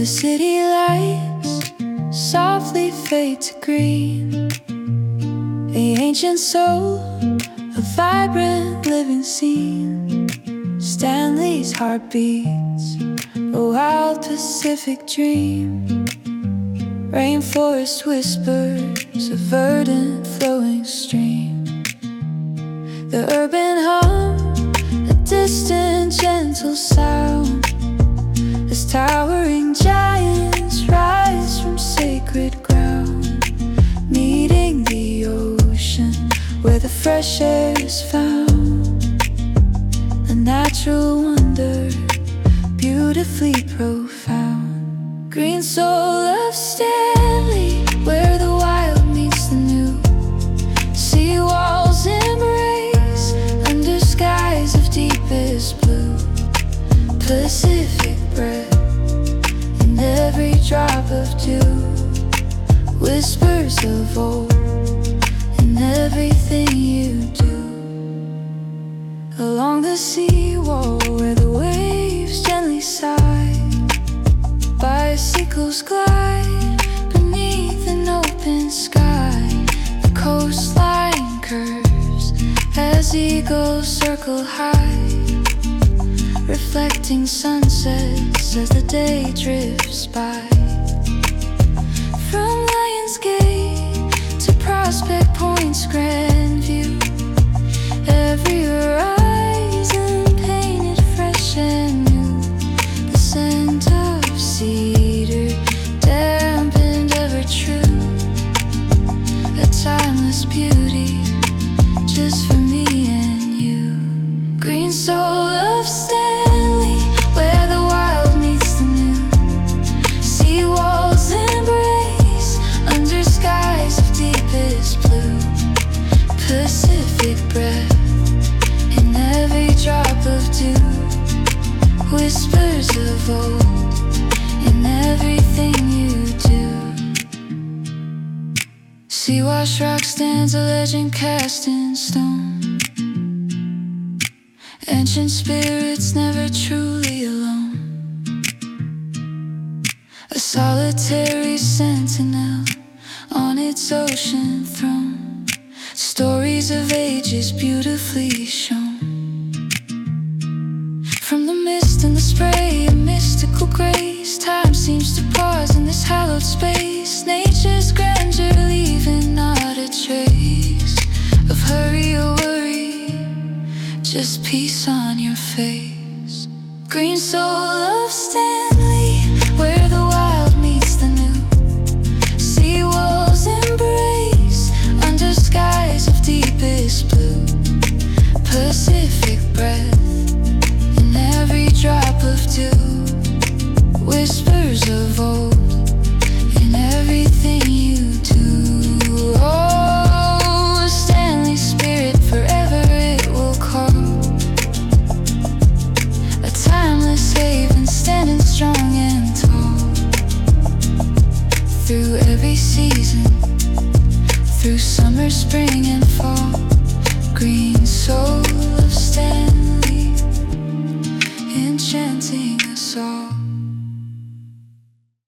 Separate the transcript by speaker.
Speaker 1: the city lights softly fade to green, the ancient soul, a vibrant living scene. Stanley's heart beats, a wild Pacific dream. Rainforest whispers, a verdant flowing stream. The urban hum, a distant gentle sound, as towering giants rise from sacred ground, meeting the ocean where the fresh air is found. A natural wonder, beautifully profound. Green soul of Stanley, where the wild meets the new. Sea walls embrace under skies of deepest blue. Pacific breath in every drop of dew. Whispers of old in everything you do. Along the seawall where the waves gently sigh, bicycles glide beneath an open sky. The coastline curves as eagles circle high, reflecting sunsets as the day drifts by. From Lion's Gate to Prospect Point's grand view, every horizon painted fresh and new. The scent of cedar, dampened ever true, a timeless beauty just for me and you. Green soul of Stanley, where the wild meets the new. Sea walls embrace under skies of deepest blue. Pacific breath in every drop of dew. Whispers of old in everything you do. Sea-washed rock stands a legend cast in stone. Ancient spirits never truly alone. A solitary sentinel on its ocean throne. Stories of ages beautifully shown. From the mist and the spray, a mystical grace. Time seems to pause in this hallowed space. Nature's grandeur leaving not a trace of hurry or worry, just peace on your face. Green soul of Stanley, where the wild meets the new. Sea walls embrace under skies of deepest blue. Pacific breath in every drop of dew. Whispers of old in everything you do. Oh, Stanley spirit, forever it will call. A timeless haven standing strong and tall. Through every season, through summer, spring and fall. Green soul of Stanley, enchanting us all.